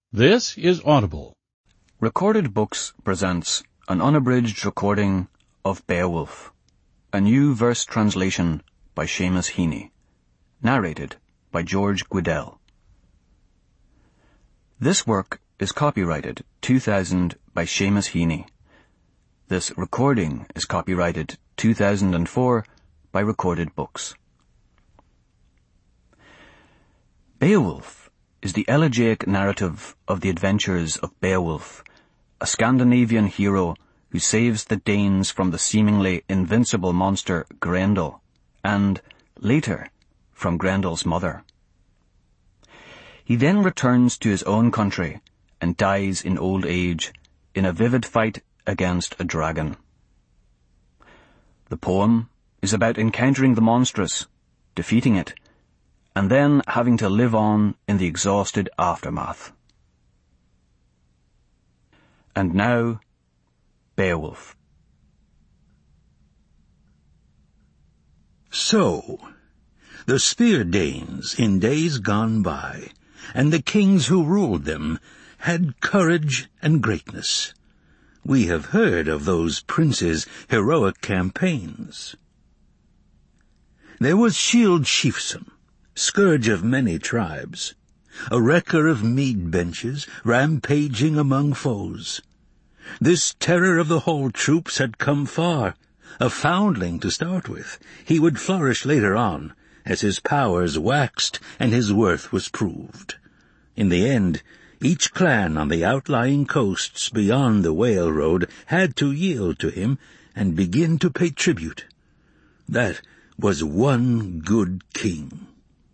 This is Audible. Recorded Books presents an unabridged recording of Beowulf, a new verse translation by Seamus Heaney, narrated by George Guidell. This work is copyrighted 2000 by Seamus Heaney. This recording is copyrighted 2004 by Recorded Books. Beowulf is the elegiac narrative of the adventures of Beowulf, a Scandinavian hero who saves the Danes from the seemingly invincible monster Grendel, and, later, from Grendel's mother. He then returns to his own country and dies in old age in a vivid fight against a dragon. The poem is about encountering the monstrous, defeating it, and then having to live on in the exhausted aftermath. And now, Beowulf. So, the Spear Danes in days gone by, and the kings who ruled them, had courage and greatness. We have heard of those princes' heroic campaigns. There was Shield Sheafsome, scourge of many tribes, a wrecker of mead benches, rampaging among foes. This terror of the whole troops had come far, a foundling to start with. He would flourish later on, as his powers waxed and his worth was proved. In the end, each clan on the outlying coasts beyond the Whale Road had to yield to him and begin to pay tribute. That was one good king.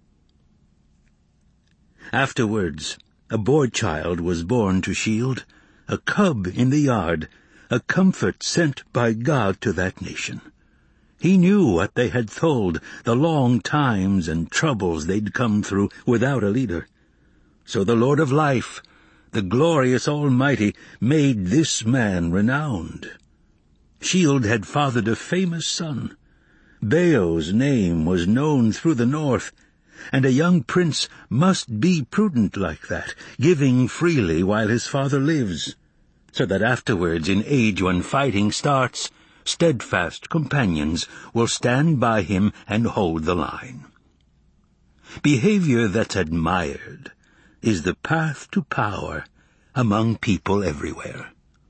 Afterwards, a boy-child was born to Shield, a cub in the yard, a comfort sent by God to that nation. He knew what they had told, the long times and troubles they'd come through without a leader. So the Lord of Life, the glorious Almighty, made this man renowned. Shield had fathered a famous son. Beo's name was known through the north, and a young prince must be prudent like that, giving freely while his father lives, so that afterwards, in age when fighting starts, steadfast companions will stand by him and hold the line. Behavior that's admired is the path to power among people everywhere.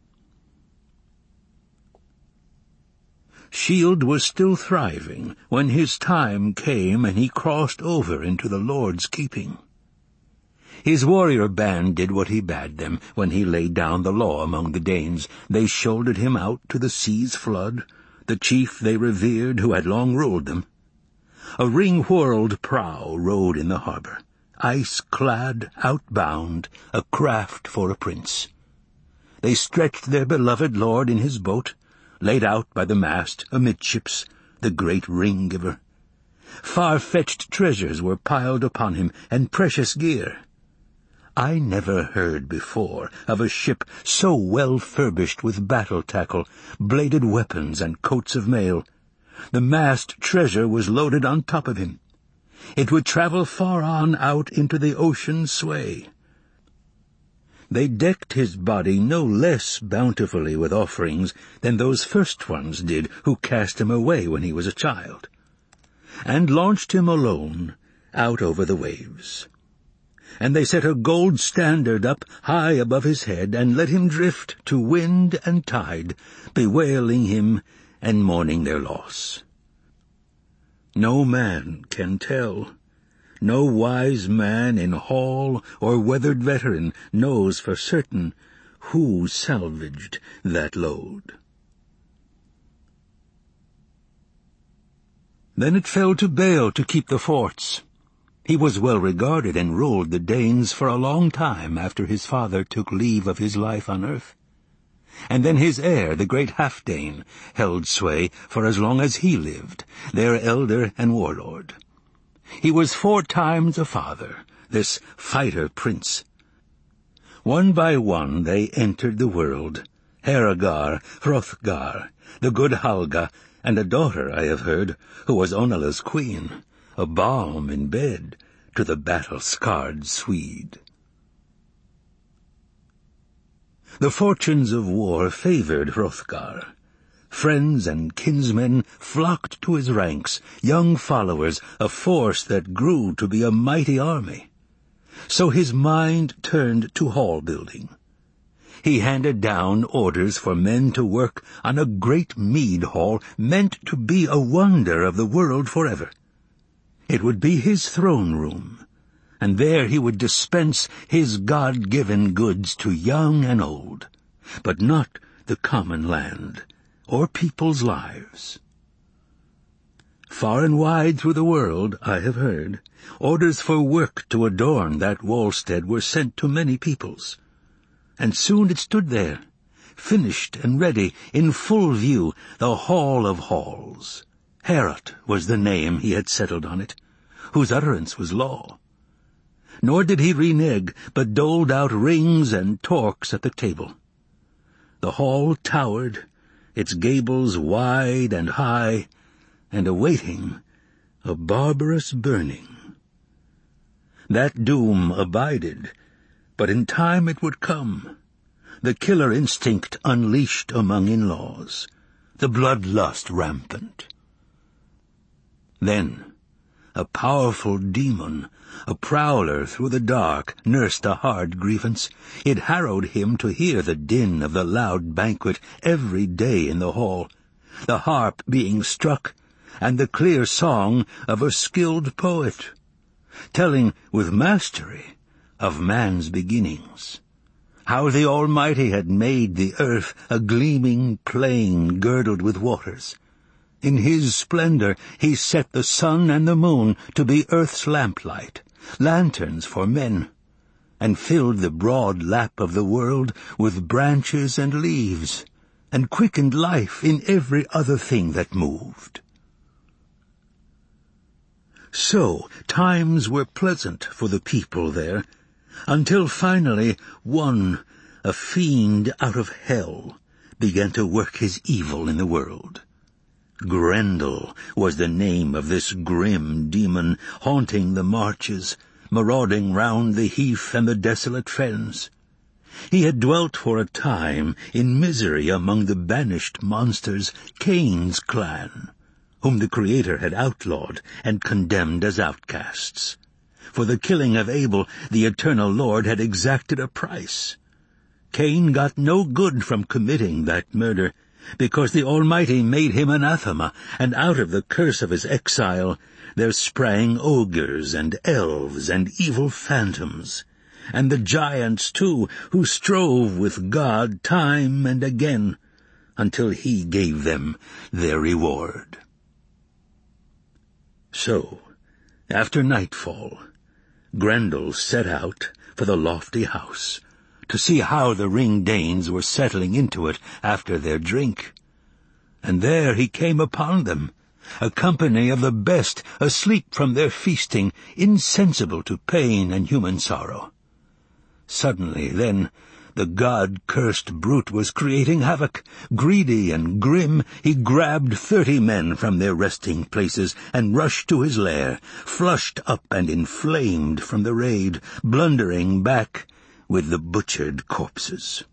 Shield was still thriving when his time came and he crossed over into the Lord's keeping. His warrior band did what he bade them when he laid down the law among the Danes. They shouldered him out to the sea's flood, the chief they revered who had long ruled them. A ring-whirled prow rode in the harbor, ice-clad, outbound, a craft for a prince. They stretched their beloved lord in his boat, laid out by the mast amidships, the great ring-giver. Far-fetched treasures were piled upon him, and precious gear. I never heard before of a ship so well furbished with battle-tackle, bladed weapons, and coats of mail. The mast treasure was loaded on top of him. It would travel far on out into the ocean's sway. They decked his body no less bountifully with offerings than those first ones did who cast him away when he was a child, and launched him alone out over the waves. And they set a gold standard up high above his head and let him drift to wind and tide, bewailing him and mourning their loss. No man can tell. No wise man in hall or weathered veteran knows for certain who salvaged that load. Then it fell to Beo to keep the forts. He was well regarded and ruled the Danes for a long time after his father took leave of his life on earth. And then his heir, the great Halfdane, held sway for as long as he lived, their elder and warlord. He was 4 times a father, this fighter prince. One by one they entered the world, Hrothgar, Hrothgar, the good Halga, and a daughter, I have heard, who was Onala's queen, a balm in bed to the battle-scarred Swede. The fortunes of war favored Hrothgar. Friends and kinsmen flocked to his ranks, young followers, a force that grew to be a mighty army. So his mind turned to hall building. He handed down orders for men to work on a great mead hall meant to be a wonder of the world forever. It would be his throne room, and there he would dispense his God-given goods to young and old, but not the common land or people's lives. Far and wide through the world, I have heard, orders for work to adorn that wallstead were sent to many peoples. And soon it stood there, finished and ready, in full view, the Hall of Halls. Heorot was the name he had settled on it, whose utterance was law. Nor did he renege, but doled out rings and torques at the table. The hall towered, its gables wide and high, and awaiting a barbarous burning. That doom abided, but in time it would come. The killer instinct unleashed among in-laws, the bloodlust rampant. Then a powerful demon, a prowler through the dark, nursed a hard grievance. It harrowed him to hear the din of the loud banquet every day in the hall, the harp being struck, and the clear song of a skilled poet, telling with mastery of man's beginnings, how the Almighty had made the earth a gleaming plain girdled with waters. In his splendor he set the sun and the moon to be earth's lamplight, lanterns for men, and filled the broad lap of the world with branches and leaves, and quickened life in every other thing that moved. So times were pleasant for the people there, until finally one, a fiend out of hell, began to work his evil in the world. Grendel was the name of this grim demon, haunting the marches, marauding round the heath and the desolate fens. He had dwelt for a time in misery among the banished monsters, Cain's clan, whom the Creator had outlawed and condemned as outcasts. For the killing of Abel, the eternal Lord had exacted a price. Cain got no good from committing that murder, because the Almighty made him anathema, and out of the curse of his exile there sprang ogres and elves and evil phantoms, and the giants too, who strove with God time and again, until he gave them their reward. So, after nightfall, Grendel set out for the lofty house, to see how the Ring-Danes were settling into it after their drink. And there he came upon them, a company of the best, asleep from their feasting, insensible to pain and human sorrow. Suddenly, then, the god-cursed brute was creating havoc. Greedy and grim, he grabbed 30 men from their resting places and rushed to his lair, flushed up and inflamed from the raid, blundering back with the butchered corpses.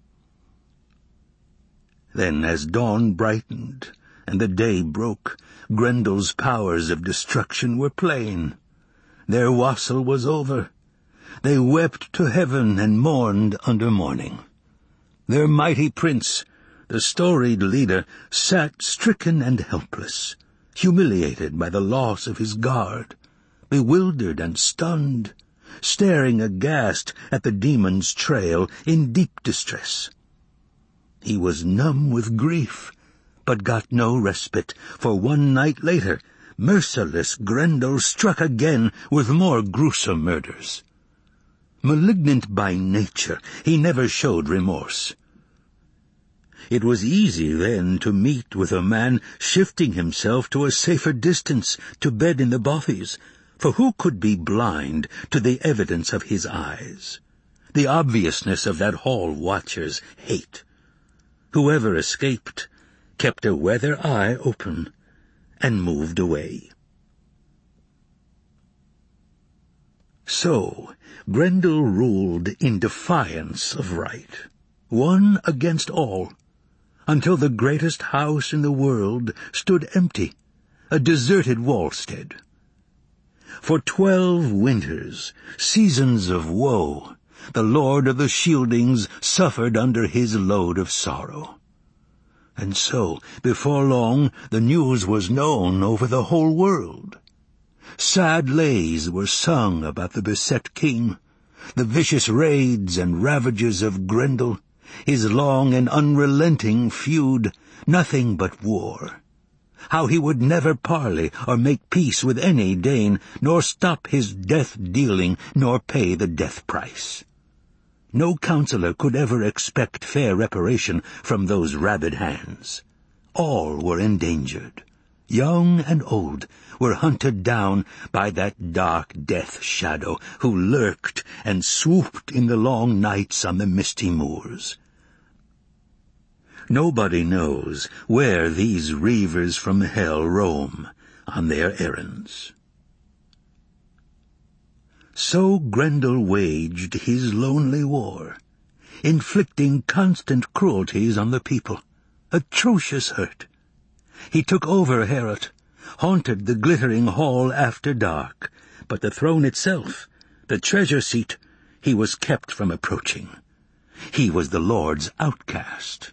Then, as dawn brightened and the day broke, Grendel's powers of destruction were plain. Their wassail was over. They wept to heaven and mourned under mourning. Their mighty prince, the storied leader, sat stricken and helpless, humiliated by the loss of his guard, bewildered and stunned, staring aghast at the demon's trail in deep distress. He was numb with grief, but got no respite, for one night later, merciless Grendel struck again with more gruesome murders. Malignant by nature, he never showed remorse. It was easy then to meet with a man shifting himself to a safer distance to bed in the bothies, for who could be blind to the evidence of his eyes, the obviousness of that hall watcher's hate? Whoever escaped kept a weather eye open and moved away. So Grendel ruled in defiance of right. one against all, until the greatest house in the world stood empty, a deserted wallstead. For 12 winters, seasons of woe, the Lord of the Shieldings suffered under his load of sorrow. And so, before long, the news was known over the whole world. Sad lays were sung about the beset king, the vicious raids and ravages of Grendel, his long and unrelenting feud, nothing but war. How he would never parley or make peace with any Dane, nor stop his death-dealing, nor pay the death price. No counselor could ever expect fair reparation from those rabid hands. All were endangered. Young and old were hunted down by that dark death shadow who lurked and swooped in the long nights on the misty moors. Nobody knows where these reavers from hell roam on their errands. So Grendel waged his lonely war, inflicting constant cruelties on the people, atrocious hurt. He took over Heorot, haunted the glittering hall after dark, but the throne itself, the treasure seat, he was kept from approaching. He was the Lord's outcast.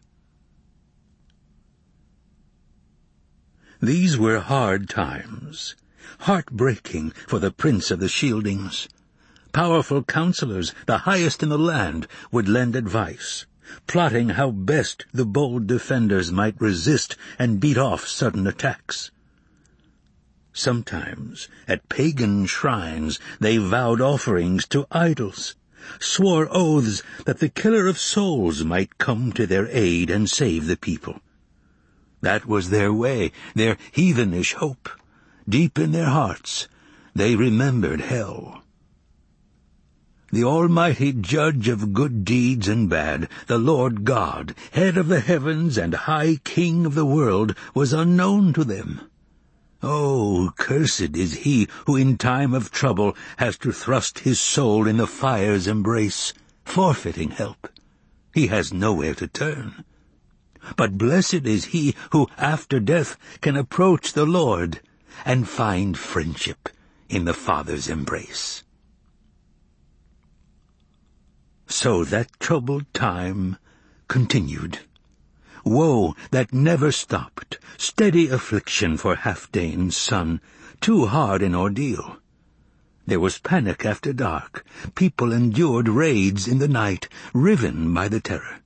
These were hard times, heartbreaking for the Prince of the Shieldings. Powerful counselors, the highest in the land, would lend advice, plotting how best the bold defenders might resist and beat off sudden attacks. Sometimes, at pagan shrines, they vowed offerings to idols, swore oaths that the killer of souls might come to their aid and save the people. That was their way, their heathenish hope. Deep in their hearts, they remembered hell. The almighty judge of good deeds and bad, the Lord God, head of the heavens and high king of the world, was unknown to them. Oh, cursed is he who in time of trouble has to thrust his soul in the fire's embrace, forfeiting help. He has nowhere to turn. But blessed is he who after death can approach the Lord and find friendship in the Father's embrace. So that troubled time continued. Woe that never stopped, steady affliction for Halfdane's son, too hard an ordeal. There was panic after dark. People endured raids in the night, riven by the terror.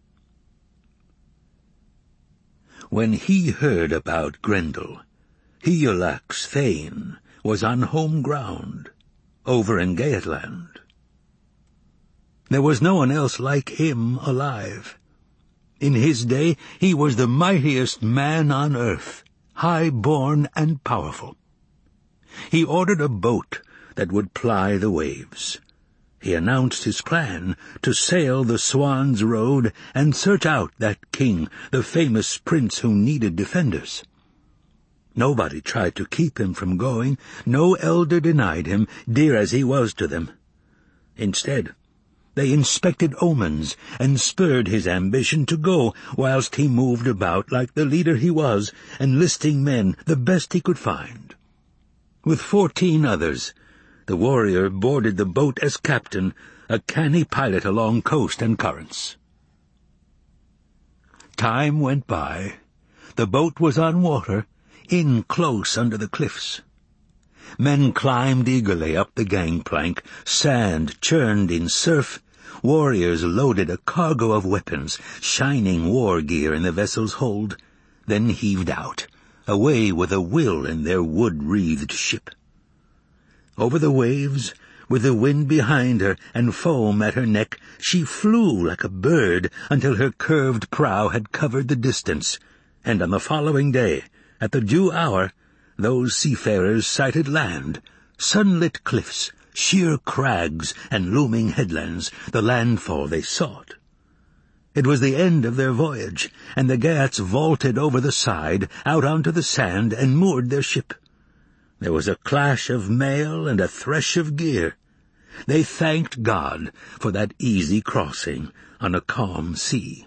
When he heard about Grendel, Higelac Thane was on home ground, over in Geatland. There was no one else like him alive. In his day he was the mightiest man on earth, high-born and powerful. He ordered a boat that would ply the waves. He announced his plan to sail the Swan's Road and search out that king, the famous prince who needed defenders. Nobody tried to keep him from going. No elder denied him, dear as he was to them. Instead, they inspected omens and spurred his ambition to go, whilst he moved about like the leader he was, enlisting men, the best he could find. With 14 others, the warrior boarded the boat as captain, a canny pilot along coast and currents. Time went by. The boat was on water, in close under the cliffs. Men climbed eagerly up the gangplank, sand churned in surf. Warriors loaded a cargo of weapons, shining war gear in the vessel's hold, then heaved out, away with a will in their wood-wreathed ship. Over the waves, with the wind behind her and foam at her neck, she flew like a bird until her curved prow had covered the distance, and on the following day, at the due hour, those seafarers sighted land, sunlit cliffs, sheer crags, and looming headlands, the landfall they sought. It was the end of their voyage, and the Geats vaulted over the side, out onto the sand, and moored their ship. There was a clash of mail and a thresh of gear. They thanked God for that easy crossing on a calm sea.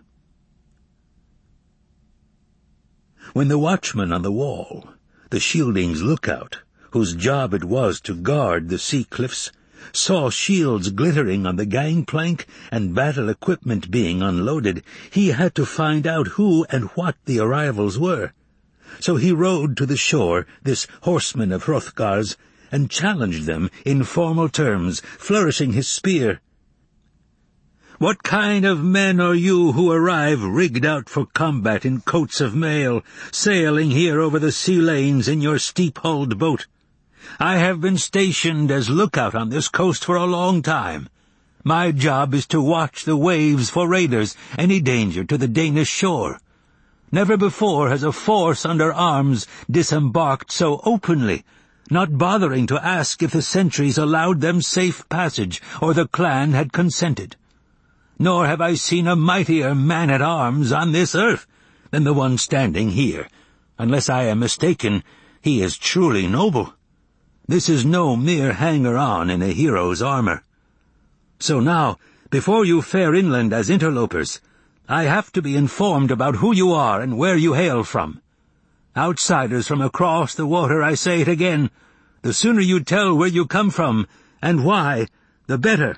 When the watchman on the wall, the Shielding's lookout, whose job it was to guard the sea cliffs, saw shields glittering on the gangplank and battle equipment being unloaded, he had to find out who and what the arrivals were. So he rode to the shore, this horseman of Hrothgar's, and challenged them in formal terms, flourishing his spear. "What kind of men are you who arrive rigged out for combat in coats of mail, sailing here over the sea lanes in your steep-hulled boat? I have been stationed as lookout on this coast for a long time. My job is to watch the waves for raiders, any danger to the Danish shore. Never before has a force under arms disembarked so openly, not bothering to ask if the sentries allowed them safe passage or the clan had consented. Nor have I seen a mightier man-at-arms on this earth than the one standing here. Unless I am mistaken, he is truly noble. This is no mere hanger-on in a hero's armor. So now, before you fare inland as interlopers, I have to be informed about who you are and where you hail from. Outsiders from across the water, I say it again, the sooner you tell where you come from and why, the better."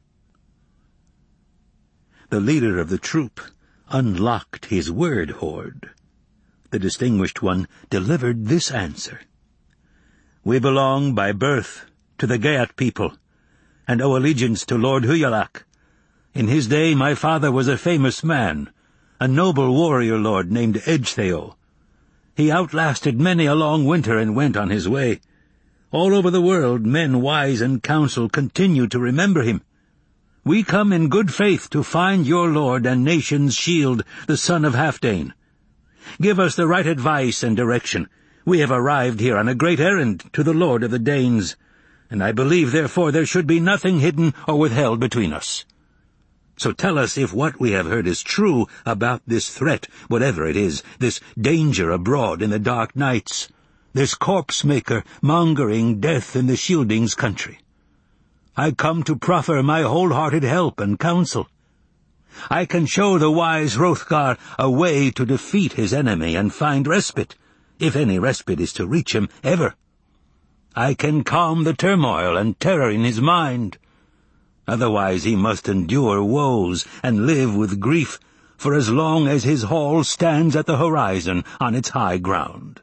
The leader of the troop unlocked his word hoard. The distinguished one delivered this answer: "We belong by birth to the Geat people, and owe allegiance to Lord Hugelac. In his day my father was a famous man, a noble warrior lord named Edgetheo. He outlasted many a long winter and went on his way. All over the world men wise in council continue to remember him. We come in good faith to find your lord and nation's shield, the son of Halfdane. Give us the right advice and direction. We have arrived here on a great errand to the lord of the Danes, and I believe, therefore, there should be nothing hidden or withheld between us. So tell us if what we have heard is true about this threat, whatever it is, this danger abroad in the dark nights, this corpse-maker mongering death in the Shielding's country. I come to proffer my wholehearted help and counsel. I can show the wise Hrothgar a way to defeat his enemy and find respite, if any respite is to reach him ever. I can calm the turmoil and terror in his mind. Otherwise he must endure woes and live with grief for as long as his hall stands at the horizon on its high ground."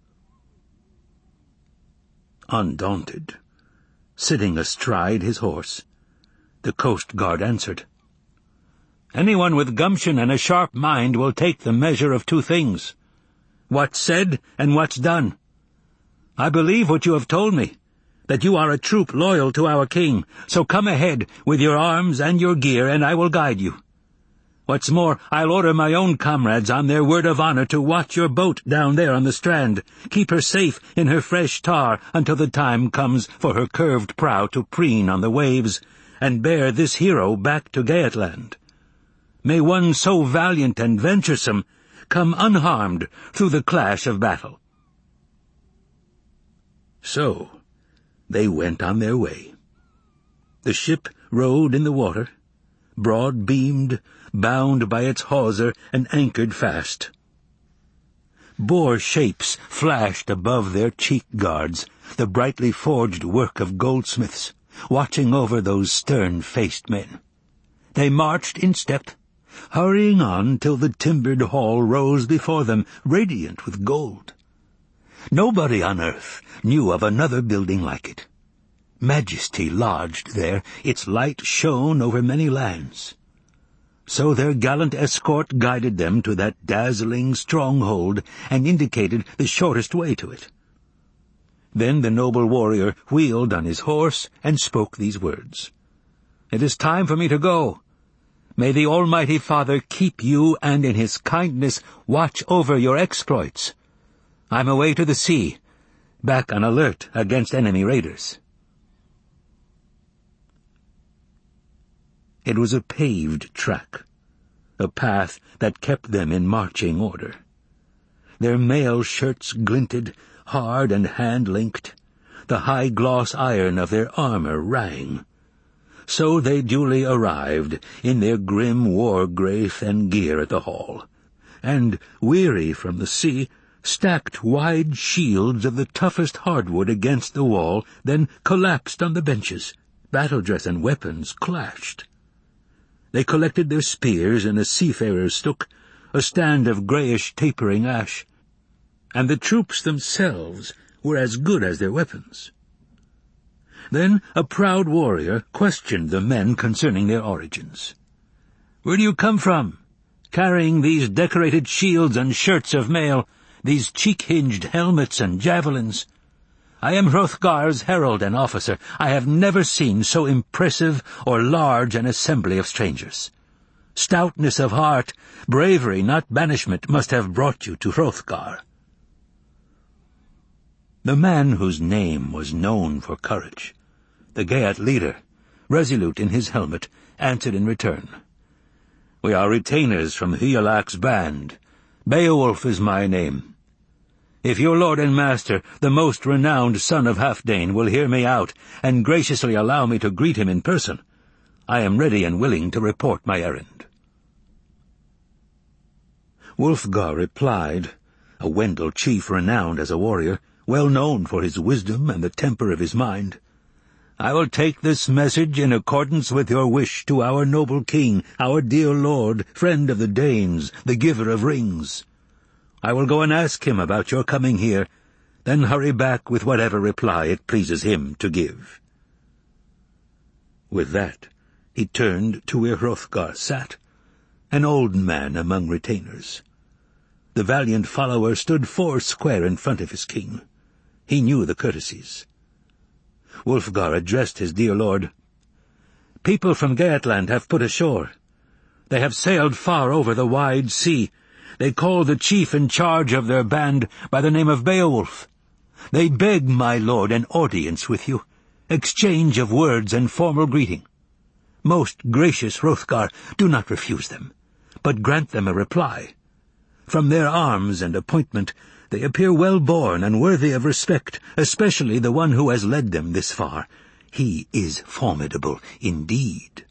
Undaunted, sitting astride his horse, the Coast Guard answered, "Anyone with gumption and a sharp mind will take the measure of two things: what's said and what's done. I believe what you have told me, that you are a troop loyal to our king, so come ahead with your arms and your gear, and I will guide you. What's more, I'll order my own comrades on their word of honor to watch your boat down there on the strand, keep her safe in her fresh tar until the time comes for her curved prow to preen on the waves, and bear this hero back to Geatland. May one so valiant and venturesome come unharmed through the clash of battle." So they went on their way. The ship rode in the water, broad-beamed, bound by its hawser and anchored fast. Boar shapes flashed above their cheek guards, the brightly forged work of goldsmiths, watching over those stern-faced men. They marched in step, hurrying on till the timbered hall rose before them, radiant with gold. Nobody on earth knew of another building like it. Majesty lodged there, its light shone over many lands. So their gallant escort guided them to that dazzling stronghold and indicated the shortest way to it. Then the noble warrior wheeled on his horse and spoke these words: "It is time for me to go. May the Almighty Father keep you and in his kindness watch over your exploits. I'm away to the sea, back on alert against enemy raiders." It was a paved track, a path that kept them in marching order. Their mail shirts glinted, hard and hand-linked. The high-gloss iron of their armor rang. So they duly arrived, in their grim war-graith and gear at the hall, and, weary from the sea, stacked wide shields of the toughest hardwood against the wall, then collapsed on the benches. Battle-dress and weapons clashed. They collected their spears in a seafarer's stook, a stand of greyish tapering ash, and the troops themselves were as good as their weapons. Then a proud warrior questioned the men concerning their origins. "Where do you come from, carrying these decorated shields and shirts of mail, these cheek-hinged helmets and javelins? I am Hrothgar's herald and officer. I have never seen so impressive or large an assembly of strangers. Stoutness of heart, bravery, not banishment, must have brought you to Hrothgar." The man whose name was known for courage, the Geat leader, resolute in his helmet, answered in return, "We are retainers from Higelax's band. Beowulf is my name. If your lord and master, the most renowned son of Halfdane, will hear me out and graciously allow me to greet him in person, I am ready and willing to report my errand." Wulfgar replied, a Wendel chief renowned as a warrior, well known for his wisdom and the temper of his mind, "I will take this message in accordance with your wish to our noble king, our dear lord, friend of the Danes, the giver of rings. I will go and ask him about your coming here, then hurry back with whatever reply it pleases him to give." With that, he turned to where Hrothgar sat, an old man among retainers. The valiant follower stood 4 square in front of his king. He knew the courtesies. Wulfgar addressed his dear lord. "People from Geatland have put ashore. They have sailed far over the wide sea. They call the chief in charge of their band by the name of Beowulf. They beg, my lord, an audience with you, exchange of words and formal greeting. Most gracious Hrothgar, do not refuse them, but grant them a reply. From their arms and appointment they appear well-born and worthy of respect, especially the one who has led them this far. He is formidable indeed."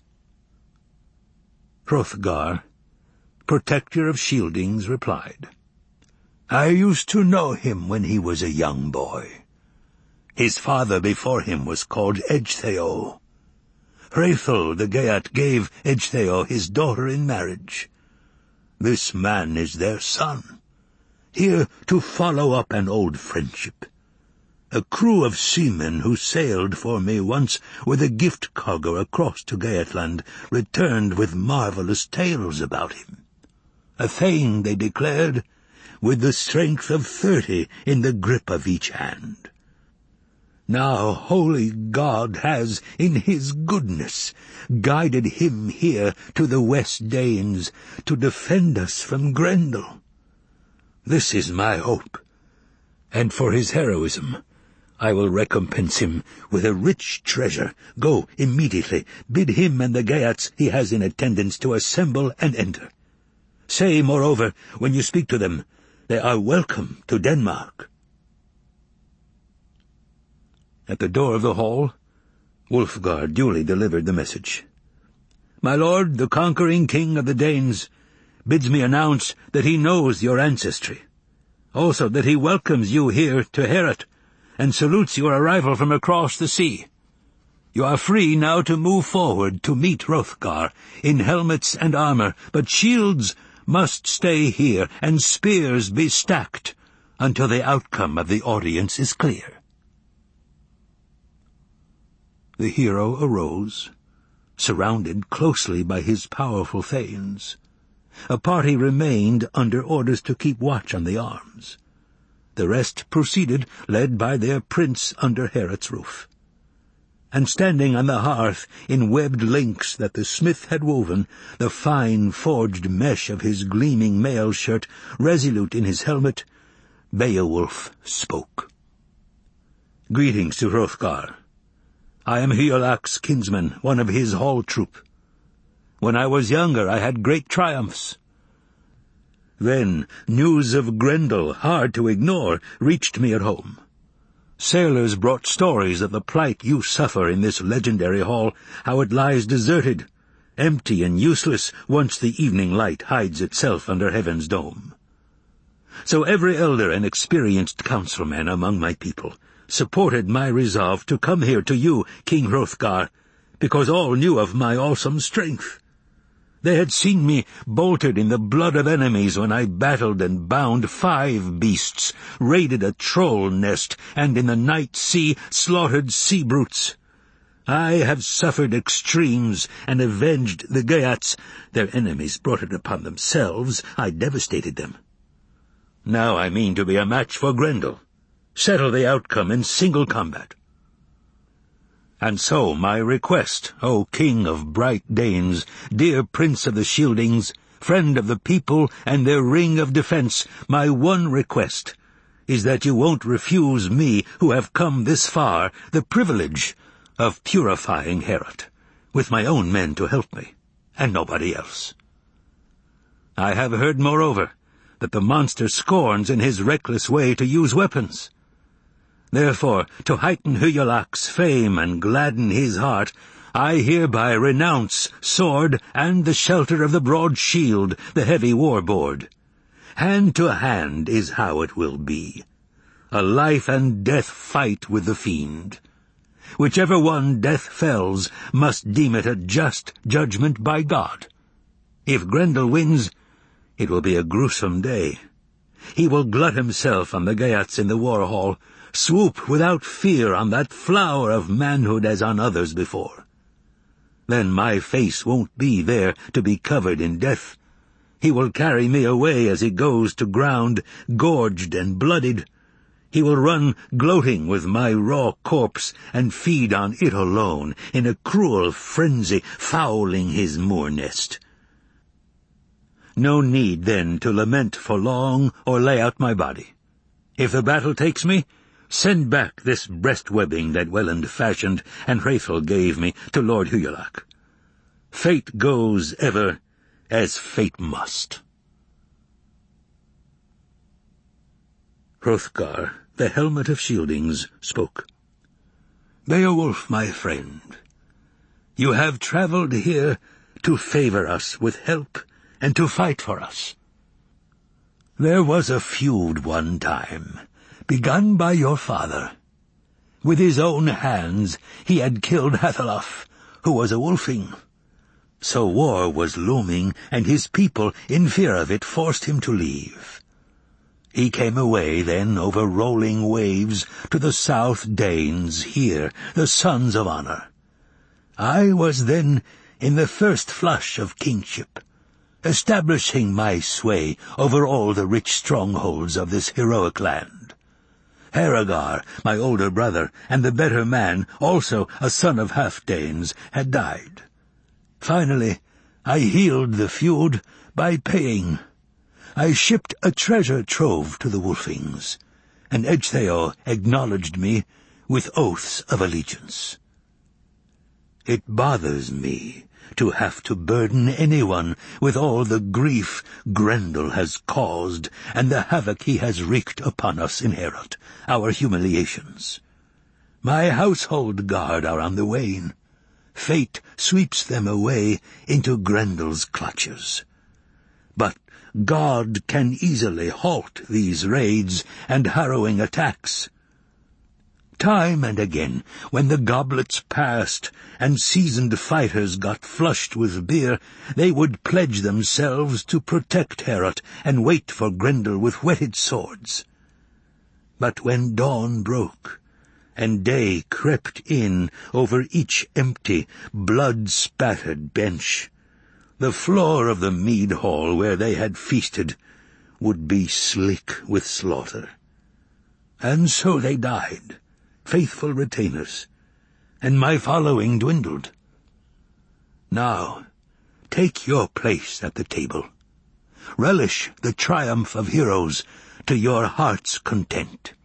Hrothgar, protector of Shieldings, replied, "I used to know him when he was a young boy. His father before him was called Ecgtheow. Hrethel the Geat gave Ecgtheow his daughter in marriage. This man is their son, here to follow up an old friendship. A crew of seamen who sailed for me once with a gift cargo across to Geatland returned with marvelous tales about him. A thane, they declared, with the strength of 30 in the grip of each hand. Now holy God has, in his goodness, guided him here to the West Danes to defend us from Grendel. This is my hope, and for his heroism I will recompense him with a rich treasure. Go immediately, bid him and the Geats he has in attendance to assemble and enter. Say, moreover, when you speak to them, they are welcome to Denmark." At the door of the hall, Wulfgar duly delivered the message. "My lord, the conquering king of the Danes, bids me announce that he knows your ancestry, also that he welcomes you here to Heorot, and salutes your arrival from across the sea. You are free now to move forward to meet Hrothgar in helmets and armor, but shields must stay here, and spears be stacked until the outcome of the audience is clear." The hero arose, surrounded closely by his powerful thanes. A party remained under orders to keep watch on the arms. The rest proceeded, led by their prince under Heorot's roof. And standing on the hearth, in webbed links that the smith had woven, the fine forged mesh of his gleaming mail shirt, resolute in his helmet, Beowulf spoke. "Greetings to Hrothgar. I am Higelax's kinsman, one of his hall troop. When I was younger I had great triumphs. Then news of Grendel, hard to ignore, reached me at home. Sailors brought stories of the plight you suffer in this legendary hall, how it lies deserted, empty and useless once the evening light hides itself under heaven's dome. So every elder and experienced councilman among my people supported my resolve to come here to you, King Hrothgar, because all knew of my awesome strength. They had seen me boltered in the blood of enemies when I battled and bound 5 beasts, raided a troll nest, and in the night sea slaughtered sea brutes. I have suffered extremes and avenged the Geats. Their enemies brought it upon themselves. I devastated them. Now I mean to be a match for Grendel. Settle the outcome in single combat. And so my request, O King of bright Danes, dear Prince of the Shieldings, friend of the people and their ring of defense, my one request is that you won't refuse me, who have come this far, the privilege of purifying Heorot, with my own men to help me, and nobody else. I have heard, moreover, that the monster scorns in his reckless way to use weapons. Therefore, to heighten Hygelac's fame and gladden his heart, I hereby renounce sword and the shelter of the broad shield, the heavy war-board. Hand to hand is how it will be. A life-and-death fight with the fiend. Whichever one death fells must deem it a just judgment by God. If Grendel wins, it will be a gruesome day. He will glut himself on the Geats in the war hall, swoop without fear on that flower of manhood as on others before. Then my face won't be there to be covered in death. He will carry me away as he goes to ground, gorged and blooded. He will run gloating with my raw corpse and feed on it alone, in a cruel frenzy, fouling his moor nest. No need, then, to lament for long or lay out my body. If the battle takes me, send back this breast-webbing that Welland fashioned and Hrethel gave me to Lord Hygelac. Fate goes ever as fate must. Hrothgar, the Helmet of Shieldings, spoke. Beowulf, my friend, you have travelled here to favour us with help and to fight for us. There was a feud one time, begun by your father. With his own hands he had killed Hathelaf, who was a wolfing. So war was looming, and his people, in fear of it, forced him to leave. He came away then over rolling waves to the South Danes here, the sons of honour. I was then in the first flush of kingship, establishing my sway over all the rich strongholds of this heroic land. Haeregar, my older brother, and the better man, also a son of half-Danes, had died. Finally, I healed the feud by paying. I shipped a treasure trove to the Wolfings, and Ecgtheow acknowledged me with oaths of allegiance. It bothers me to have to burden anyone with all the grief Grendel has caused and the havoc he has wreaked upon us in Heorot, our humiliations. My household guard are on the wane. Fate sweeps them away into Grendel's clutches. But God can easily halt these raids and harrowing attacks. Time and again, when the goblets passed and seasoned fighters got flushed with beer, they would pledge themselves to protect Heorot and wait for Grendel with whetted swords. But when dawn broke, and day crept in over each empty, blood-spattered bench, the floor of the mead hall where they had feasted would be slick with slaughter. And so they died, faithful retainers, and my following dwindled. Now, take your place at the table. Relish the triumph of heroes to your heart's content.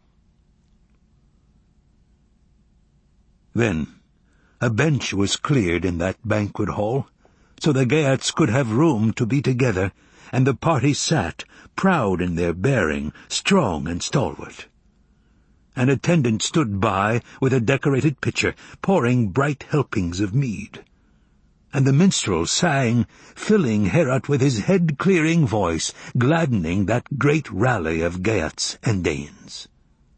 Then a bench was cleared in that banquet hall, so the Geats could have room to be together, and the party sat, proud in their bearing, strong and stalwart. An attendant stood by with a decorated pitcher, pouring bright helpings of mead. And the minstrel sang, filling Heorot with his head-clearing voice, gladdening that great rally of Geats and Danes.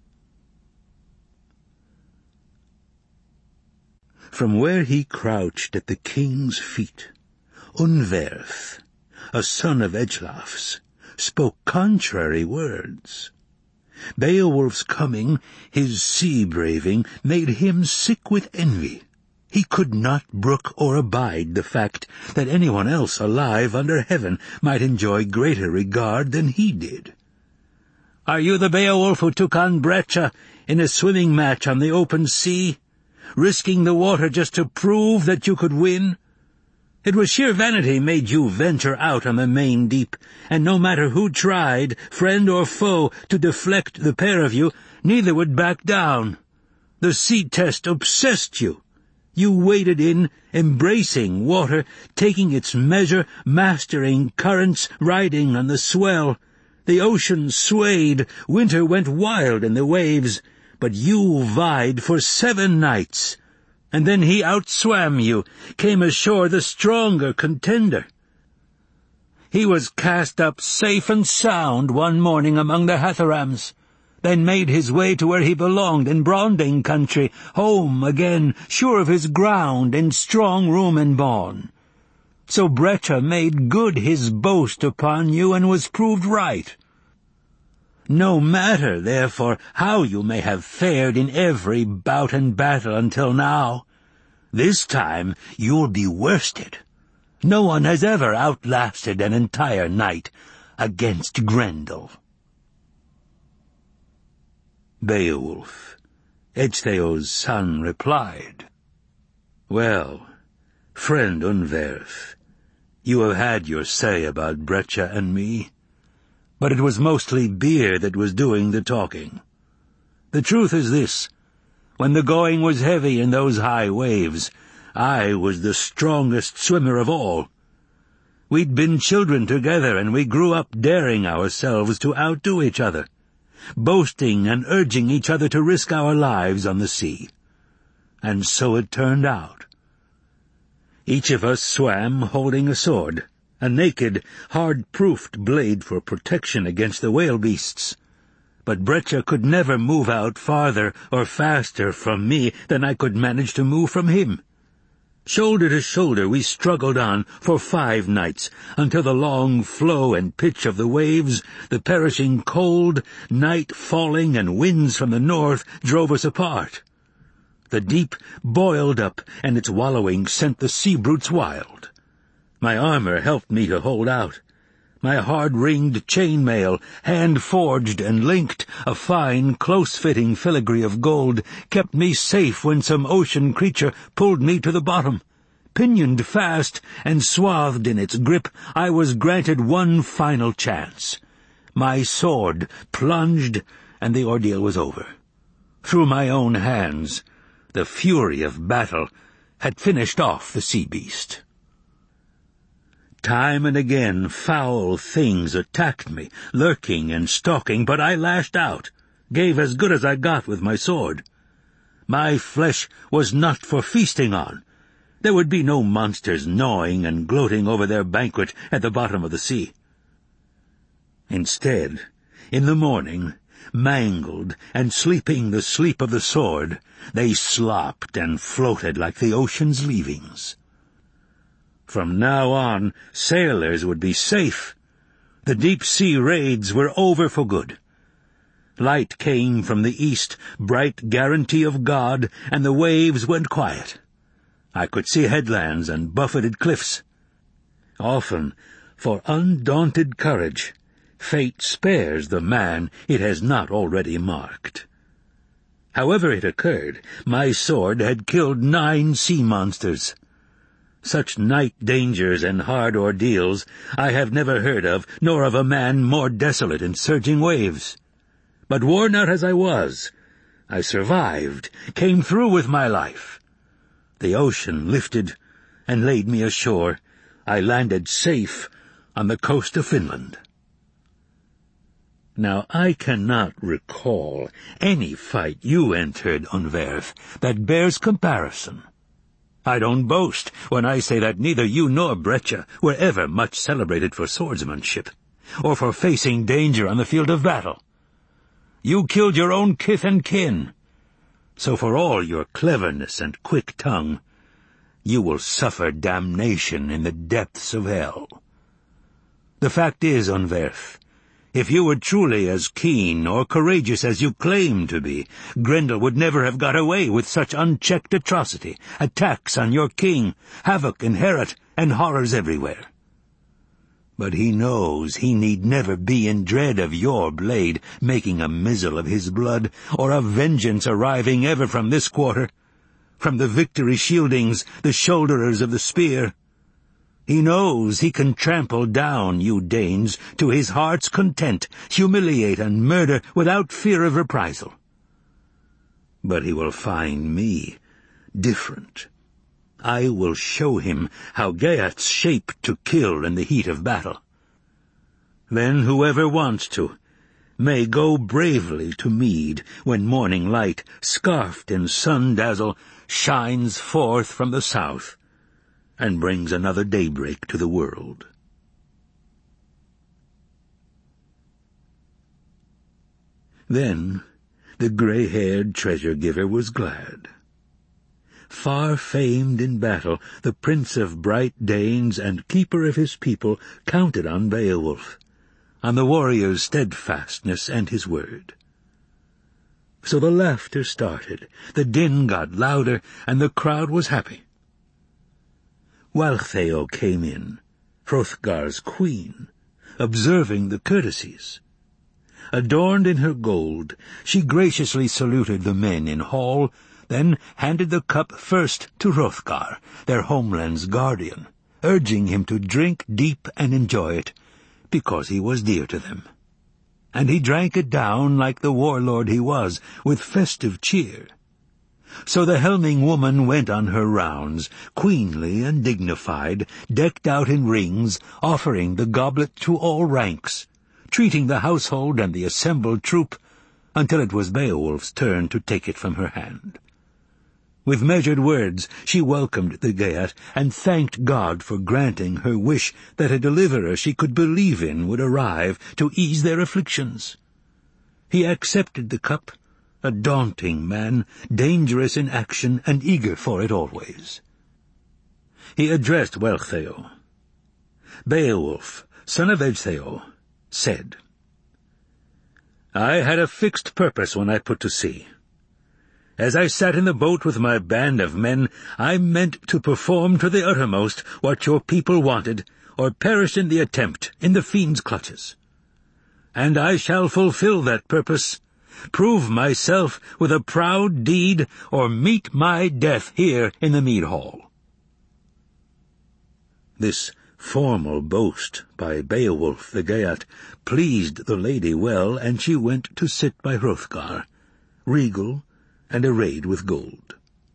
From where he crouched at the king's feet, Unferth, a son of Ecglaf's, spoke contrary words. Beowulf's coming, his sea-braving, made him sick with envy. He could not brook or abide the fact that anyone else alive under heaven might enjoy greater regard than he did. "Are you the Beowulf who took on Brecha in a swimming match on the open sea, risking the water just to prove that you could win? It was sheer vanity made you venture out on the main deep, and no matter who tried, friend or foe, to deflect the pair of you, neither would back down. The sea test obsessed you. You waded in, embracing water, taking its measure, mastering currents, riding on the swell. The ocean swayed, winter went wild in the waves, but you vied for 7 nights. And then he outswam you, came ashore the stronger contender. He was cast up safe and sound one morning among the Hatharams, then made his way to where he belonged in Bronding country, home again, sure of his ground in strong room and bawn. So Brecha made good his boast upon you and was proved right. No matter, therefore, how you may have fared in every bout and battle until now. This time you'll be worsted. No one has ever outlasted an entire night against Grendel." Beowulf, Ecgtheow's son, replied, "Well, friend Unferth, you have had your say about Brecha and me, but it was mostly beer that was doing the talking. The truth is this: when the going was heavy in those high waves, I was the strongest swimmer of all. We'd been children together, and we grew up daring ourselves to outdo each other, boasting and urging each other to risk our lives on the sea. And so it turned out. Each of us swam holding a sword, a naked, hard-proofed blade for protection against the whale beasts. But Brecha could never move out farther or faster from me than I could manage to move from him. Shoulder to shoulder we struggled on for 5 nights, until the long flow and pitch of the waves, the perishing cold, night falling, and winds from the north drove us apart. The deep boiled up, and its wallowing sent the sea brutes wild. My armor helped me to hold out. My hard-ringed chain-mail, hand-forged and linked, a fine, close-fitting filigree of gold, kept me safe when some ocean creature pulled me to the bottom. Pinioned fast and swathed in its grip, I was granted one final chance. My sword plunged, and the ordeal was over. Through my own hands, the fury of battle had finished off the sea beast. Time and again foul things attacked me, lurking and stalking, but I lashed out, gave as good as I got with my sword. My flesh was not for feasting on. There would be no monsters gnawing and gloating over their banquet at the bottom of the sea. Instead, in the morning, mangled and sleeping the sleep of the sword, they slopped and floated like the ocean's leavings. From now on, sailors would be safe. The deep-sea raids were over for good. Light came from the east, bright guarantee of God, and the waves went quiet. I could see headlands and buffeted cliffs. Often, for undaunted courage, fate spares the man it has not already marked. However it occurred, my sword had killed 9 sea monsters. Such night dangers and hard ordeals I have never heard of, nor of a man more desolate in surging waves. But worn out as I was, I survived, came through with my life. The ocean lifted and laid me ashore. I landed safe on the coast of Finland. Now I cannot recall any fight you entered, Unverth, that bears comparison. I don't boast when I say that neither you nor Breccia were ever much celebrated for swordsmanship, or for facing danger on the field of battle. You killed your own kith and kin, so for all your cleverness and quick tongue, you will suffer damnation in the depths of hell. The fact is, Unverth, if you were truly as keen or courageous as you claim to be, Grendel would never have got away with such unchecked atrocity, attacks on your king, havoc in Heorot, and horrors everywhere. But he knows he need never be in dread of your blade making a mizzle of his blood, or of vengeance arriving ever from this quarter, from the victory shieldings, the shoulderers of the spear. He knows he can trample down you Danes to his heart's content, humiliate and murder without fear of reprisal. But he will find me different. I will show him how Geat's shaped to kill in the heat of battle. Then whoever wants to may go bravely to mead when morning light, scarfed in sun-dazzle, shines forth from the south and brings another daybreak to the world. Then the grey-haired treasure-giver was glad. Far famed in battle, the prince of bright Danes and keeper of his people counted on Beowulf, on the warrior's steadfastness and his word. So the laughter started, the din got louder, and the crowd was happy. Wealhtheow came in, Hrothgar's queen, observing the courtesies. Adorned in her gold, she graciously saluted the men in hall, then handed the cup first to Hrothgar, their homeland's guardian, urging him to drink deep and enjoy it, because he was dear to them. And he drank it down like the warlord he was, with festive cheer. So the helming woman went on her rounds, queenly and dignified, decked out in rings, offering the goblet to all ranks, treating the household and the assembled troop, until it was Beowulf's turn to take it from her hand. With measured words she welcomed the Geat, and thanked God for granting her wish that a deliverer she could believe in would arrive to ease their afflictions. He accepted the cup, a daunting man, dangerous in action and eager for it always. He addressed Wealhtheow. Beowulf, son of Ecgtheow, said, I had a fixed purpose when I put to sea. As I sat in the boat with my band of men, I meant to perform to the uttermost what your people wanted, or perish in the attempt, in the fiend's clutches. And I shall fulfill that purpose, prove myself with a proud deed, or meet my death here in the mead hall. This formal boast by Beowulf the Geat pleased the lady well, and she went to sit by Hrothgar, regal and arrayed with gold.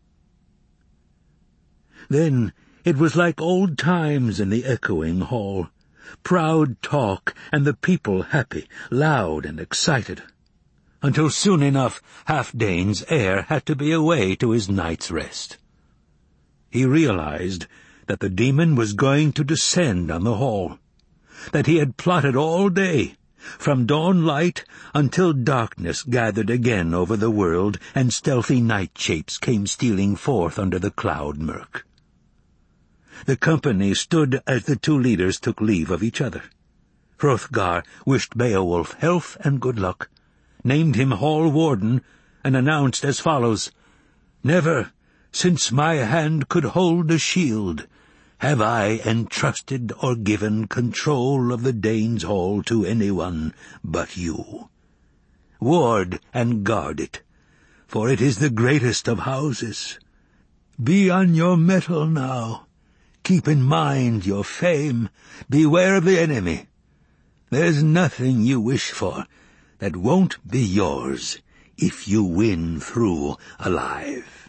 Then it was like old times in the echoing hall, proud talk and the people happy, loud and excited, until soon enough Halfdane's heir had to be away to his night's rest. He realized that the demon was going to descend on the hall, that he had plotted all day, from dawn light until darkness gathered again over the world and stealthy night shapes came stealing forth under the cloud murk. The company stood as the two leaders took leave of each other. Hrothgar wished Beowulf health and good luck, named him hall warden, and announced as follows, Never, since my hand could hold a shield, have I entrusted or given control of the Danes' hall to anyone but you. Ward and guard it, for it is the greatest of houses. Be on your mettle now. Keep in mind your fame. Beware of the enemy. There's nothing you wish for that won't be yours if you win through alive.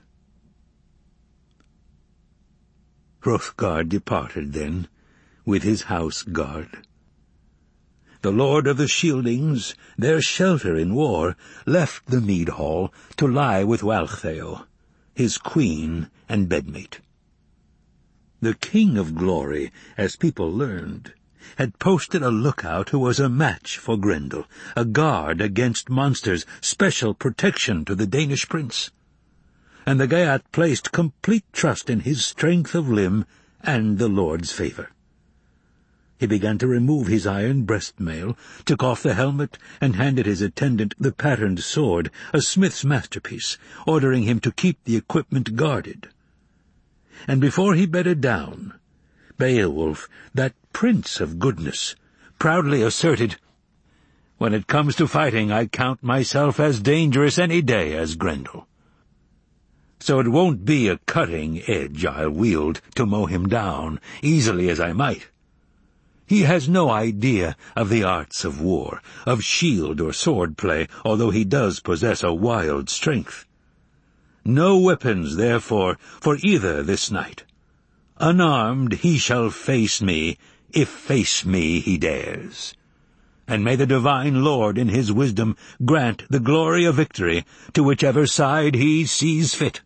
Hrothgar departed then, with his house guard. the lord of the Shieldings, their shelter in war, left the mead hall to lie with Walchtheo, his queen and bedmate. The King of Glory, as people learned, had posted a lookout who was a match for Grendel, a guard against monsters, special protection to the Danish prince. And the Geat placed complete trust in his strength of limb and the Lord's favor. He began to remove his iron breastmail, took off the helmet, and handed his attendant the patterned sword, a smith's masterpiece, ordering him to keep the equipment guarded. And before he bedded down, Beowulf, that prince of goodness, proudly asserted, "When it comes to fighting, I count myself as dangerous any day as Grendel. So it won't be a cutting edge I'll wield to mow him down, easily as I might. He has no idea of the arts of war, of shield or sword play, although he does possess a wild strength. No weapons, therefore, for either this night. Unarmed he shall face me, if face me he dares. And may the divine Lord in his wisdom grant the glory of victory to whichever side he sees fit."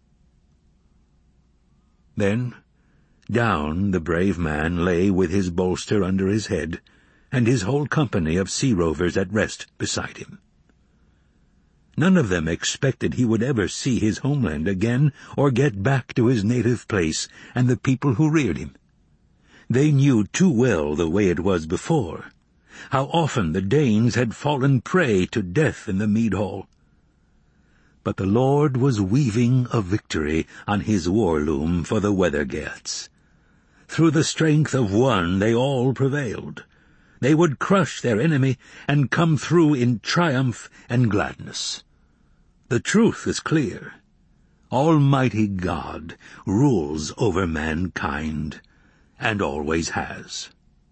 Then down the brave man lay with his bolster under his head, and his whole company of sea-rovers at rest beside him. None of them expected he would ever see his homeland again or get back to his native place and the people who reared him. They knew too well the way it was before, how often the Danes had fallen prey to death in the mead hall. But the Lord was weaving a victory on his war loom for the Weather Geats. Through the strength of one they all prevailed. They would crush their enemy and come through in triumph and gladness. The truth is clear. Almighty God rules over mankind, and always has.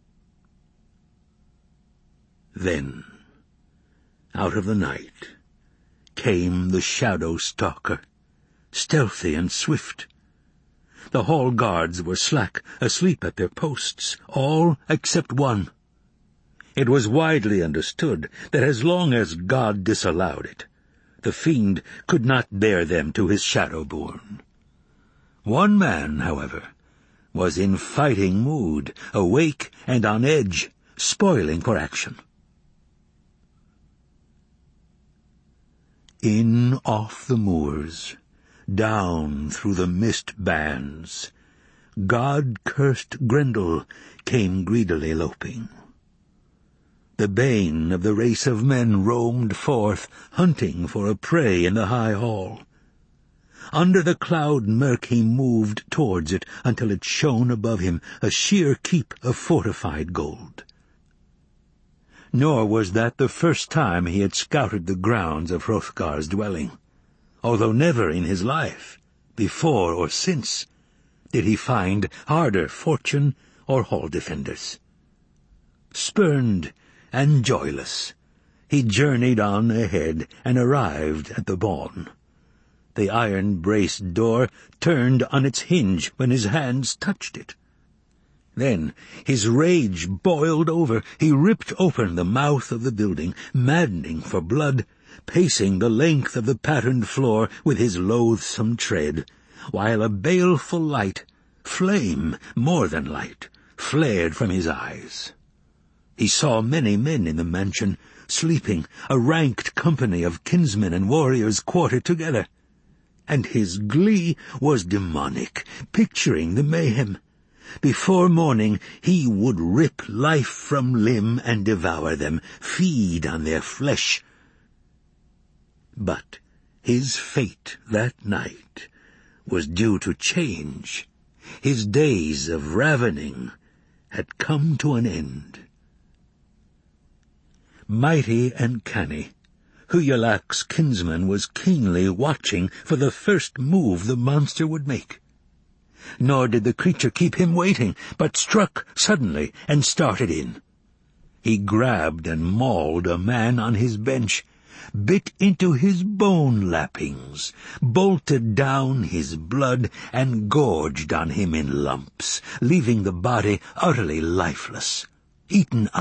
Then, out of the night, came the Shadow Stalker, stealthy and swift. The hall guards were slack, asleep at their posts, all except one. It was widely understood that as long as God disallowed it, the fiend could not bear them to his shadow-born. One man, however, was in fighting mood, awake and on edge, spoiling for action. In off the moors, down through the mist bands, God-cursed Grendel came greedily loping. The bane of the race of men roamed forth, hunting for a prey in the high hall. Under the cloud murk he moved towards it until it shone above him, a sheer keep of fortified gold. Nor was that the first time he had scouted the grounds of Hrothgar's dwelling, although never in his life, before or since, did he find harder fortune or hall defenders. Spurned and joyless, he journeyed on ahead and arrived at the bawn. The iron-braced door turned on its hinge when his hands touched it. Then his rage boiled over. He ripped open the mouth of the building, maddening for blood, pacing the length of the patterned floor with his loathsome tread, while a baleful light, flame more than light, flared from his eyes. He saw many men in the mansion, sleeping, a ranked company of kinsmen and warriors quartered together. And his glee was demonic, picturing the mayhem. Before morning he would rip life from limb and devour them, feed on their flesh. But his fate that night was due to change. His days of ravening had come to an end. Mighty and canny, Hugelac's kinsman was keenly watching for the first move the monster would make. Nor did the creature keep him waiting, but struck suddenly and started in. He grabbed and mauled a man on his bench, bit into his bone lappings, bolted down his blood, and gorged on him in lumps, leaving the body utterly lifeless, eaten up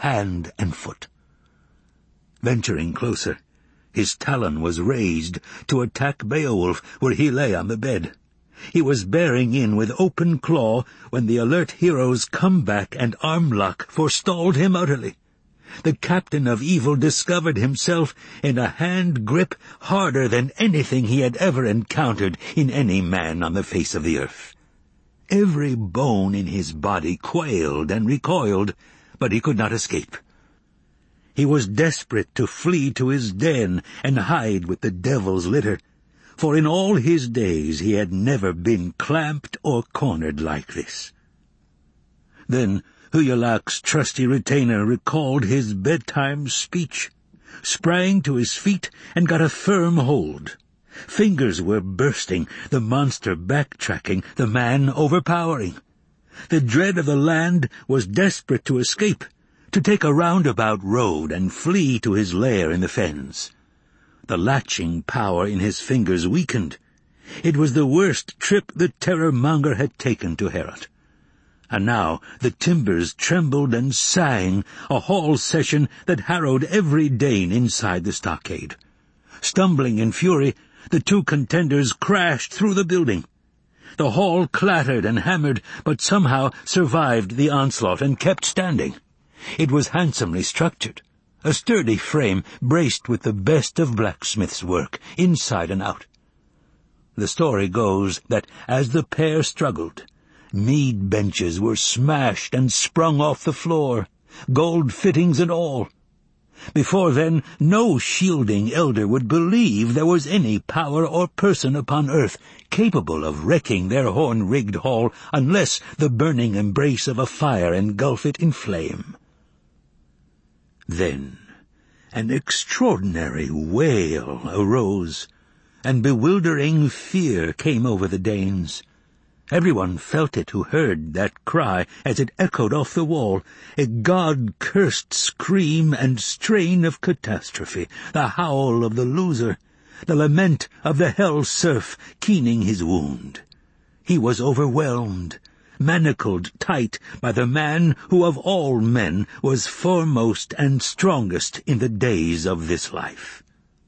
hand and foot. Venturing closer, his talon was raised to attack Beowulf where he lay on the bed. He was bearing in with open claw when the alert hero's comeback and arm lock forestalled him utterly. The captain of evil discovered himself in a hand grip harder than anything he had ever encountered in any man on the face of the earth. Every bone in his body quailed and recoiled, but he could not escape. He was desperate to flee to his den and hide with the devil's litter, for in all his days he had never been clamped or cornered like this. Then Hugelac trusty retainer recalled his bedtime speech, sprang to his feet and got a firm hold. Fingers were bursting, the monster backtracking, the man overpowering. The dread of the land was desperate to escape, to take a roundabout road and flee to his lair in the fens. The latching power in his fingers weakened. It was the worst trip the terror-monger had taken to Heorot. And now the timbers trembled and sang, a hall session that harrowed every Dane inside the stockade. Stumbling in fury, the two contenders crashed through the building. The hall clattered and hammered, but somehow survived the onslaught and kept standing. It was handsomely structured, a sturdy frame braced with the best of blacksmith's work, inside and out. The story goes that as the pair struggled, mead benches were smashed and sprung off the floor, gold fittings and all. Before then, no shielding elder would believe there was any power or person upon earth capable of wrecking their horn-rigged hall unless the burning embrace of a fire engulf it in flame. Then an extraordinary wail arose, and bewildering fear came over the Danes. Everyone felt it who heard that cry as it echoed off the wall, a god-cursed scream and strain of catastrophe, the howl of the loser, the lament of the hell-serf keening his wound. He was overwhelmed, manacled tight by the man who of all men was foremost and strongest in the days of this life.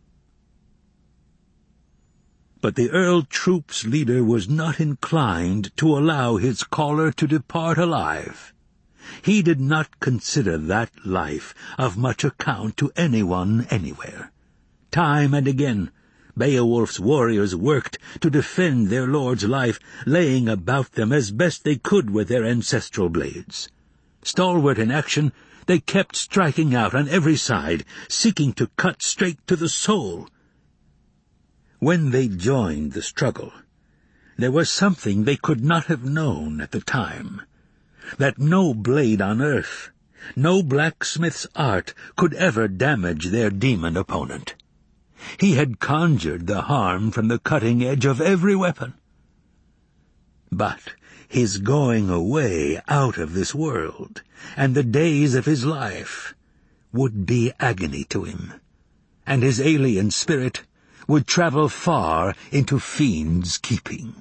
But the Earl Troop's leader was not inclined to allow his caller to depart alive. He did not consider that life of much account to anyone anywhere. Time and again, Beowulf's warriors worked to defend their lord's life, laying about them as best they could with their ancestral blades. Stalwart in action, they kept striking out on every side, seeking to cut straight to the soul. When they joined the struggle, there was something they could not have known at the time, that no blade on earth, no blacksmith's art could ever damage their demon opponent. He had conjured the harm from the cutting edge of every weapon. But his going away out of this world, and the days of his life, would be agony to him, and his alien spirit would travel far into fiends' keeping.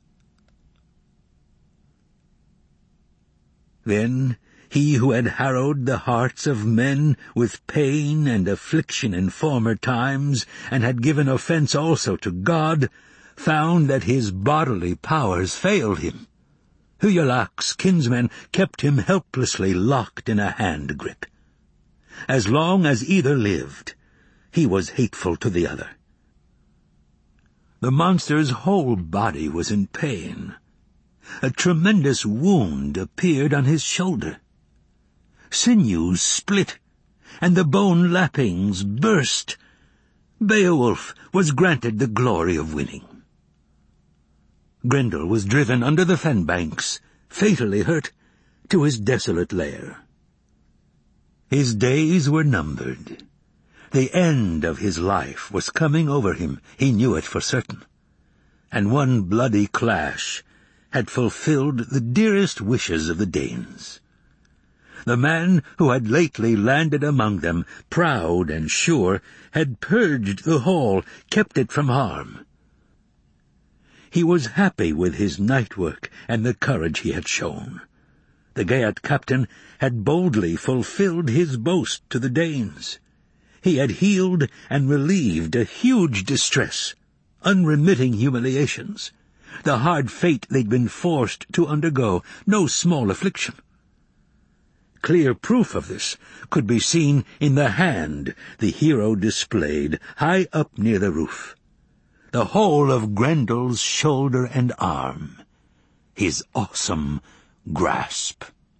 Then he who had harrowed the hearts of men with pain and affliction in former times, and had given offense also to God, found that his bodily powers failed him. Hugelac's kinsmen kept him helplessly locked in a hand grip. As long as either lived, he was hateful to the other. The monster's whole body was in pain. A tremendous wound appeared on his shoulder. Sinews split, and the bone lappings burst. Beowulf was granted the glory of winning. Grendel was driven under the fen banks, fatally hurt, to his desolate lair. His days were numbered. The end of his life was coming over him, he knew it for certain, and one bloody clash had fulfilled the dearest wishes of the Danes. The man who had lately landed among them, proud and sure, had purged the hall, kept it from harm. He was happy with his night work and the courage he had shown. The Geat captain had boldly fulfilled his boast to the Danes. He had healed and relieved a huge distress, unremitting humiliations, the hard fate they'd been forced to undergo, no small affliction. Clear proof of this could be seen in the hand the hero displayed high up near the roof. The whole of Grendel's shoulder and arm, his awesome grasp.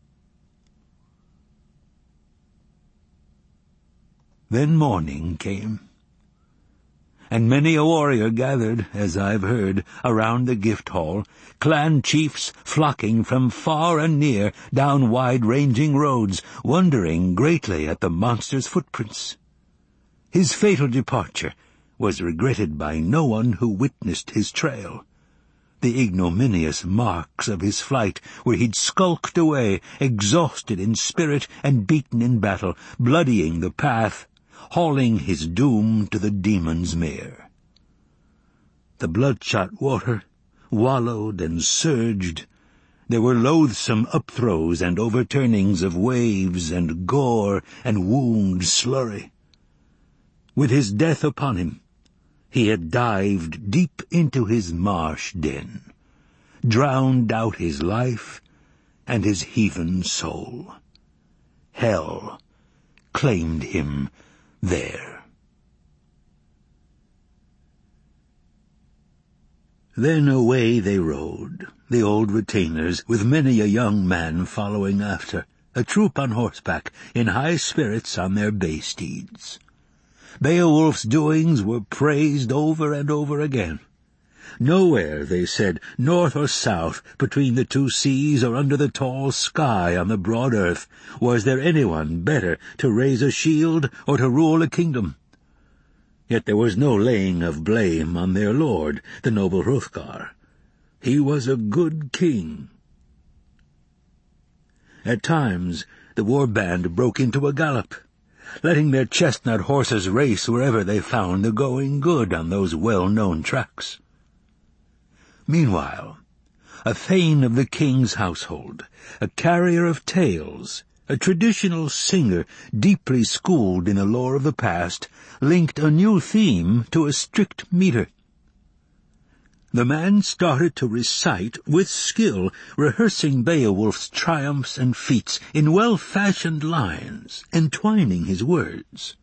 Then morning came, and many a warrior gathered, as I've heard, around the gift hall, clan chiefs flocking from far and near down wide-ranging roads, wondering greatly at the monster's footprints. His fatal departure was regretted by no one who witnessed his trail. The ignominious marks of his flight, where he'd skulked away, exhausted in spirit and beaten in battle, bloodying the path, hauling his doom to the demon's mere. The bloodshot water wallowed and surged. There were loathsome upthrows and overturnings of waves and gore and wound slurry. With his death upon him, he had dived deep into his marsh den, drowned out his life and his heathen soul. Hell claimed him there. Then away they rode, the old retainers, with many a young man following after, a troop on horseback, in high spirits on their bay steeds. Beowulf's doings were praised over and over again. Nowhere, they said, north or south, between the two seas or under the tall sky on the broad earth, was there anyone better to raise a shield or to rule a kingdom. Yet there was no laying of blame on their lord, the noble Hrothgar. He was a good king. At times the war band broke into a gallop, letting their chestnut horses race wherever they found the going good on those well-known tracks. Meanwhile, a thane of the king's household, a carrier of tales, a traditional singer deeply schooled in the lore of the past, linked a new theme to a strict meter. The man started to recite with skill, rehearsing Beowulf's triumphs and feats in well-fashioned lines, entwining his words.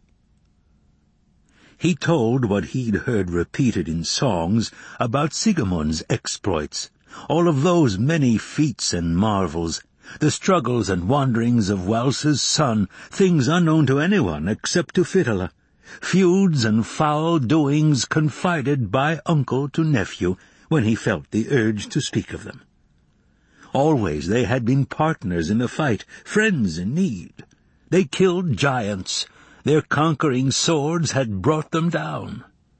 He told what he'd heard repeated in songs about Siegmund's exploits, all of those many feats and marvels, the struggles and wanderings of Wälse's son, things unknown to anyone except to Fitela, feuds and foul doings confided by uncle to nephew when he felt the urge to speak of them. Always they had been partners in the fight, friends in need. They killed giants. Their conquering swords had brought them down.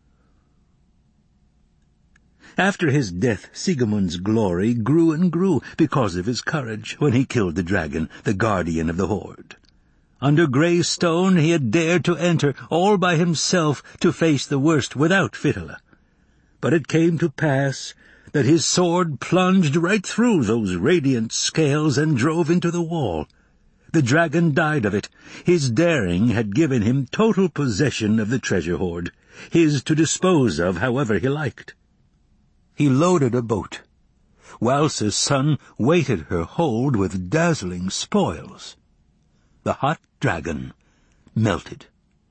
After his death, Siegmund's glory grew and grew because of his courage when he killed the dragon, the guardian of the horde. Under grey stone he had dared to enter all by himself to face the worst without Fitela. But it came to pass that his sword plunged right through those radiant scales and drove into the wall. The dragon died of it. His daring had given him total possession of the treasure hoard, his to dispose of however he liked. He loaded a boat. Wälse's son weighted her hold with dazzling spoils. The hot dragon melted.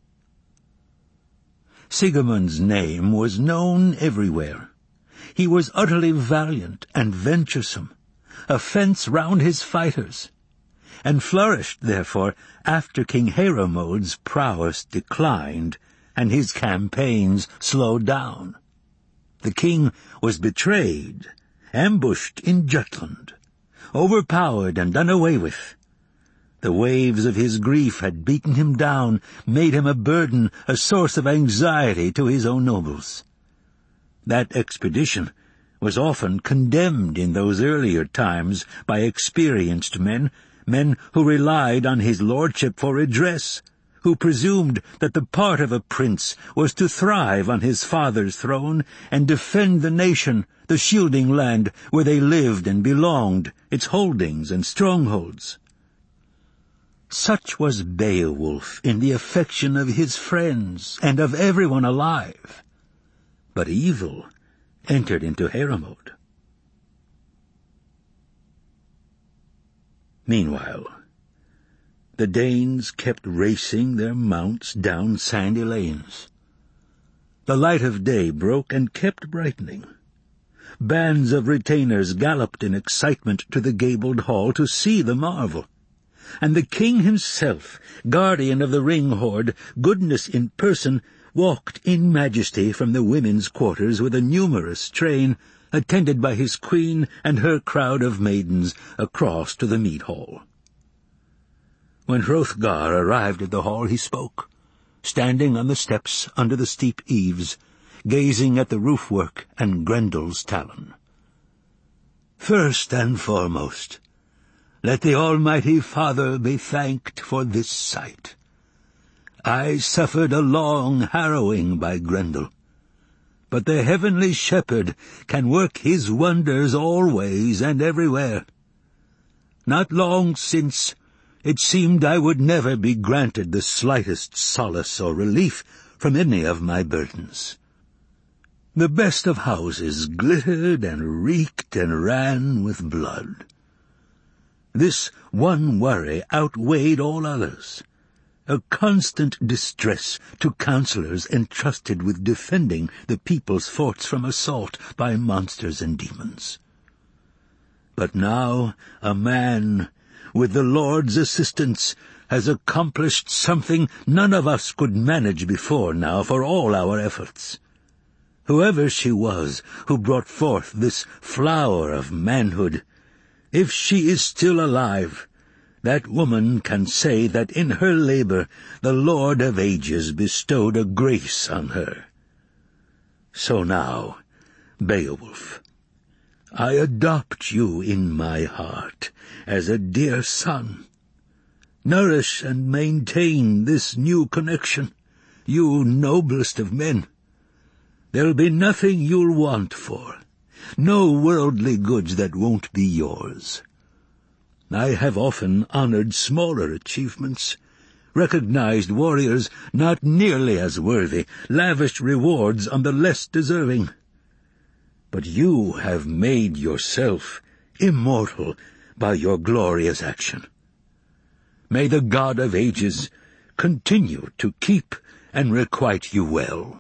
Siegmund's name was known everywhere. He was utterly valiant and venturesome, a fence round his fighters, and flourished, therefore, after King Heremod's prowess declined and his campaigns slowed down. The king was betrayed, ambushed in Jutland, overpowered and done away with. The waves of his grief had beaten him down, made him a burden, a source of anxiety to his own nobles. That expedition was often condemned in those earlier times by experienced men who relied on his lordship for redress, who presumed that the part of a prince was to thrive on his father's throne and defend the nation, the shielding land where they lived and belonged, its holdings and strongholds. Such was Beowulf in the affection of his friends and of everyone alive. But evil entered into Heremod. Meanwhile, the Danes kept racing their mounts down sandy lanes. The light of day broke and kept brightening. Bands of retainers galloped in excitement to the gabled hall to see the marvel. And the king himself, guardian of the ring hoard, goodness in person, walked in majesty from the women's quarters with a numerous train, attended by his queen and her crowd of maidens, across to the mead hall. When Hrothgar arrived at the hall, he spoke, standing on the steps under the steep eaves, gazing at the roofwork and Grendel's talon. "First and foremost, let the Almighty Father be thanked for this sight. I suffered a long harrowing by Grendel, but the heavenly shepherd can work his wonders always and everywhere. Not long since, it seemed I would never be granted the slightest solace or relief from any of my burdens. The best of houses glittered and reeked and ran with blood. This one worry outweighed all others, a constant distress to counselors entrusted with defending the people's forts from assault by monsters and demons. But now a man, with the Lord's assistance, has accomplished something none of us could manage before now for all our efforts. Whoever she was who brought forth this flower of manhood, if she is still alive, that woman can say that in her labor the Lord of Ages bestowed a grace on her. So now, Beowulf, I adopt you in my heart as a dear son. Nourish and maintain this new connection, you noblest of men. There'll be nothing you'll want for, no worldly goods that won't be yours. I have often honored smaller achievements, recognized warriors not nearly as worthy, lavished rewards on the less deserving. But you have made yourself immortal by your glorious action. May the God of Ages continue to keep and requite you well."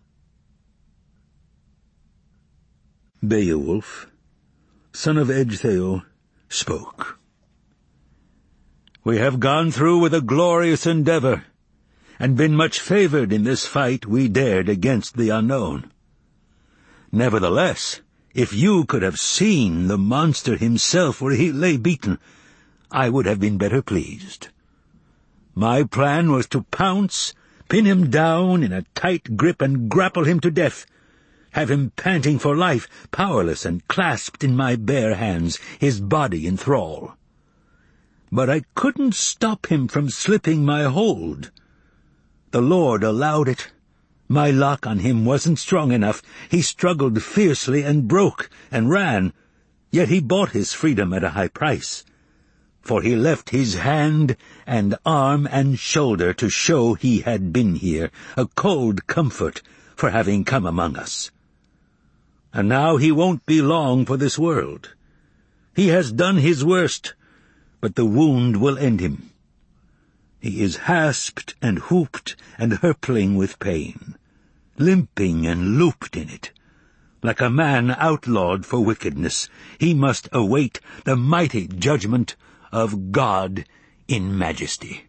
Beowulf, son of Ecgtheow, spoke. "We have gone through with a glorious endeavor, and been much favored in this fight we dared against the unknown. Nevertheless, if you could have seen the monster himself where he lay beaten, I would have been better pleased. My plan was to pounce, pin him down in a tight grip and grapple him to death, have him panting for life, powerless and clasped in my bare hands, his body in thrall. But I couldn't stop him from slipping my hold. The Lord allowed it. My lock on him wasn't strong enough. He struggled fiercely and broke and ran, yet he bought his freedom at a high price. For he left his hand and arm and shoulder to show he had been here, a cold comfort for having come among us. And now he won't be long for this world. He has done his worst, but the wound will end him. He is hasped and whooped and hurpling with pain, limping and looped in it. Like a man outlawed for wickedness, he must await the mighty judgment of God in majesty."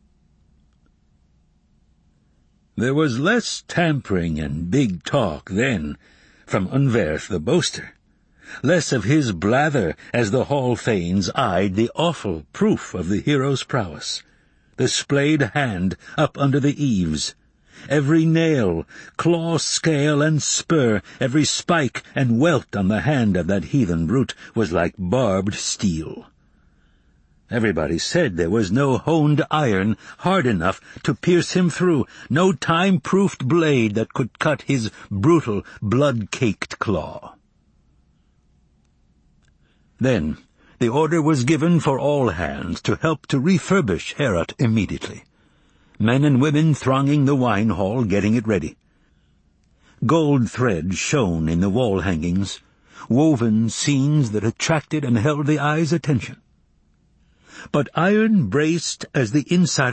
There was less tampering and big talk then from Unverth the boaster, less of his blather as the hall thanes eyed the awful proof of the hero's prowess, the splayed hand up under the eaves, every nail, claw, scale, and spur, every spike and welt on the hand of that heathen brute was like barbed steel. Everybody said there was no honed iron hard enough to pierce him through, no time-proofed blade that could cut his brutal, blood-caked claw. Then the order was given for all hands to help to refurbish Heorot immediately, men and women thronging the wine hall getting it ready. Gold thread shone in the wall hangings, woven scenes that attracted and held the eye's attention. But iron braced as the inside